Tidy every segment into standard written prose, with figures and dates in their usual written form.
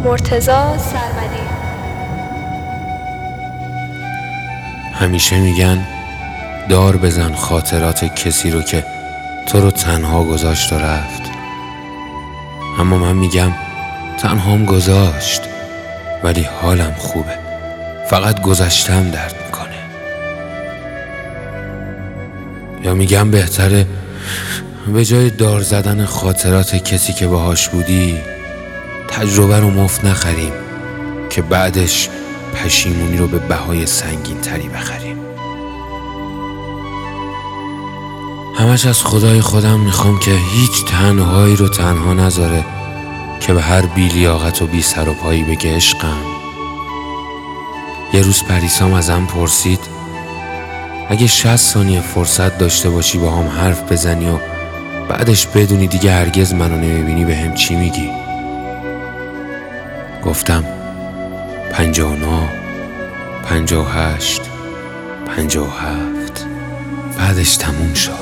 مرتضی سرمدی. همیشه میگن دار بزن خاطرات کسی رو که تو رو تنها گذاشت و رفت، اما من میگم تنهام گذاشت ولی حالم خوبه، فقط گذشتم درد میکنه. یا میگم بهتره به جای دار زدن خاطرات کسی که باهاش بودی تجربه رو مفت نخریم که بعدش پشیمونی رو به بهای سنگین تری بخریم. همش از خدای خودم میخوام که هیچ تنهایی رو تنها نذاره که به هر بی لیاقت و بی سر و پایی بگه عشقم. یه روز پریسام ازم پرسید اگه 60 ثانیه فرصت داشته باشی با هم حرف بزنی و بعدش بدونی دیگه هرگز منو نمیبینی به هم چی میگی؟ گفتم 59 58 57. بعدش تموم شد.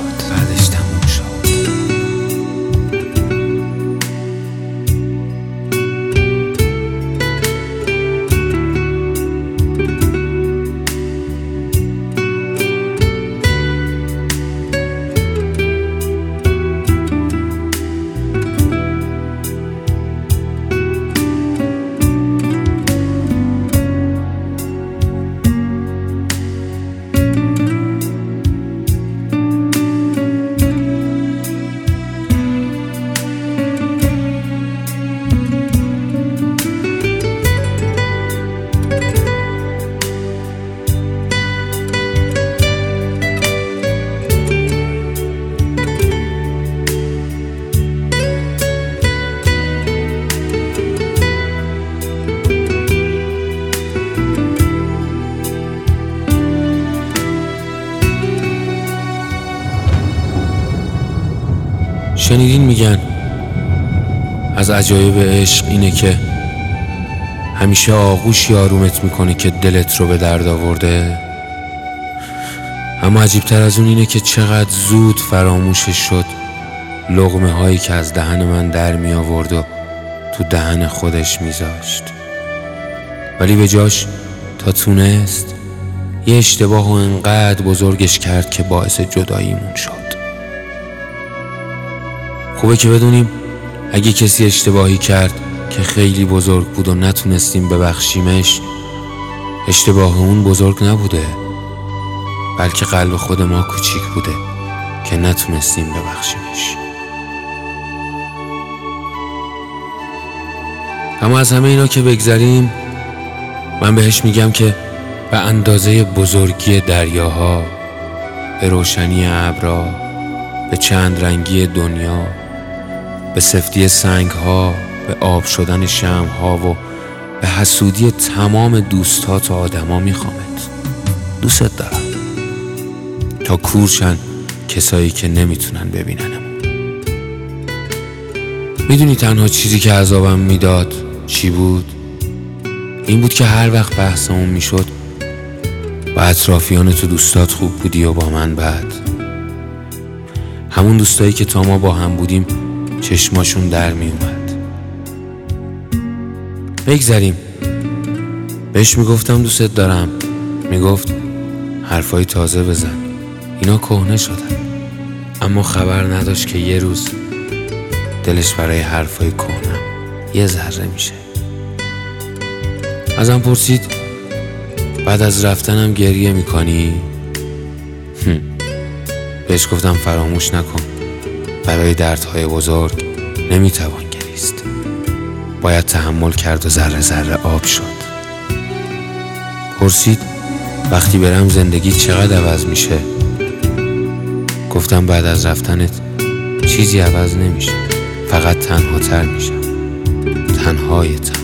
شنیدین میگن از عجایب عشق اینه که همیشه آغوش آرومت میکنه که دلت رو به درد آورده، اما عجیبتر از اون اینه که چقدر زود فراموشش شد لقمه هایی که از دهن من در می آورد و تو دهن خودش میذاشت، ولی به جاش تا تونست یه اشتباه و انقدر بزرگش کرد که باعث جداییمون شد. خوبه که بدونیم اگه کسی اشتباهی کرد که خیلی بزرگ بود و نتونستیم ببخشیمش، اشتباه اون بزرگ نبوده، بلکه قلب خود ما کوچیک بوده که نتونستیم ببخشیمش. اما از همه اینا که بگذریم، من بهش میگم که به اندازه بزرگی دریاها، به روشنی ابرها، به چند رنگی دنیا، به سفتی سنگها، به آب شدن شمعها و به حسودی تمام دوستات و آدما میخوامت. دوست دارم تا کورشن کسایی که نمیتونن ببیننمون. میدونی تنها چیزی که عذابم میداد چی بود؟ این بود که هر وقت بحثمون میشد با اطرافیان تو دوستات خوب بودی و با من بد. همون دوستایی که تا ما با هم بودیم چشماشون در می اومد. بگذریم. بهش میگفتم دوست دارم، میگفت حرفای تازه بزن، اینا کهنه شدن، اما خبر نداشت که یه روز دلش برای حرفای کهنه یه ذره میشه. ازم پرسید بعد از رفتنم گریه میکنی؟ بهش گفتم فراموش نکن، برای دردهای بزرگ نمیتوان گریست، باید تحمل کرد و ذره ذره آب شد. پرسید وقتی برم زندگی چقدر عوض میشه؟ گفتم بعد از رفتنت چیزی عوض نمیشه، فقط تنها تر میشم، تنهایتم.